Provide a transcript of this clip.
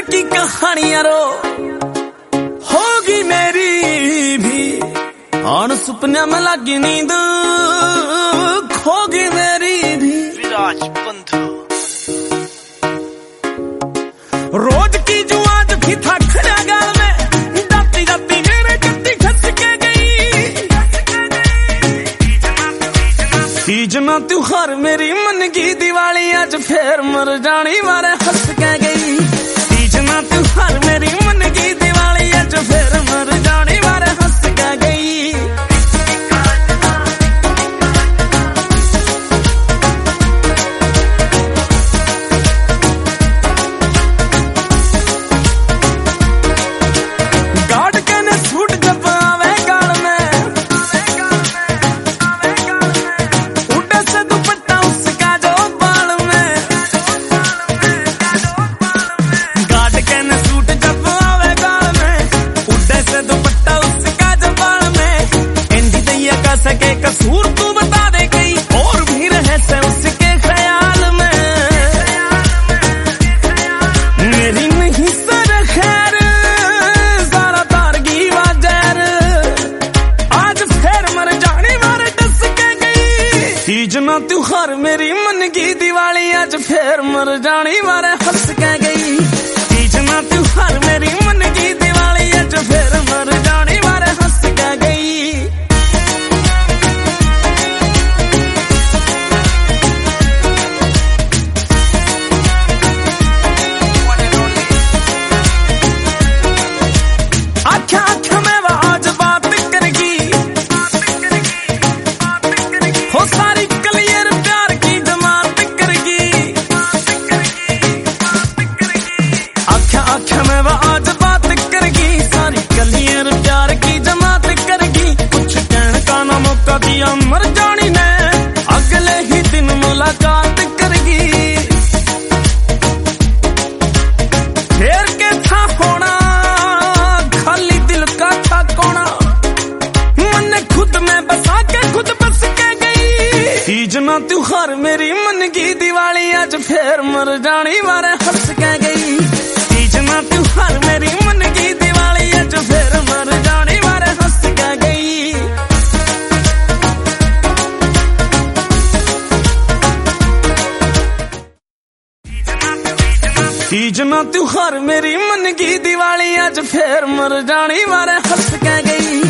की कहानियां रो होगी मेरी भी, और सुपने में लगी नींद खोगी मेरी भी। विराज बंधु रोज की जो आज भी था खड़ा गाल में, जाती जाती मेरे गद्दी खस के गई। तीजना त्योहार मेरी मन की दिवाली, आज फिर मर जानी मारे हंस के गई। तीजना त्योहार मेरी मन की दिवाली, आज फिर मर जानी मारे हंस के गई। सके कसूर तू बता दे कहीं और भी रहे से उसके ख्याल में। मेरी नहीं सर खैर सारा तारगी वाजर, आज फिर मर जाने मारे डस के गई। तीजना त्योहार मेरी मन की दिवाली, आज फिर मर जाने मारे हंस के गई। तीजना त्योहार मेरी मन की दिवाली, आज फिर मर जाने मारे हंस के गई। मर जानी ने अगले ही दिन मुलाकात करगी। फेर के था होना खाली दिल का था कोना, मन खुद में बसा के खुद बस के गई। तीजना त्योहार मेरी मन की दिवाली, आज फिर मर जानी मारे हंस के गई। तीजना त्योहार मेरी मन की दिवाली, आज फिर मर जानी मारे हंस के गई। तीजना त्योहार मेरी मन की दिवाली, आज फिर मर जानी मारे हंस के गई।